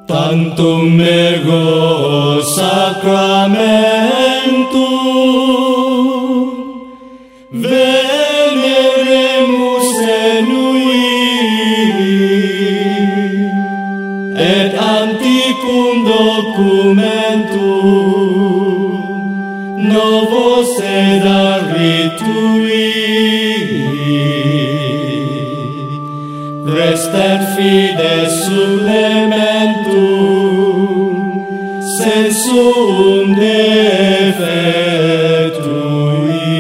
tantum ergo sacramentum veneremus enui et antiquum documentum novos eda ritui restet fides supplementum sensum defectui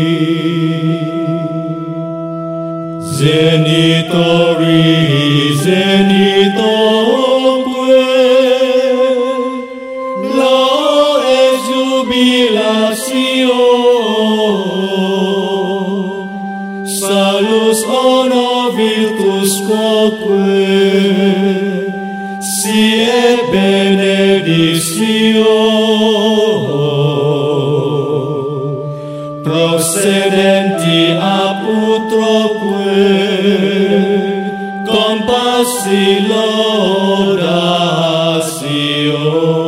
zenitoque la exjubilatio salus honor virtus quoque sie benedictio procedenti ab utroque compassi laudatio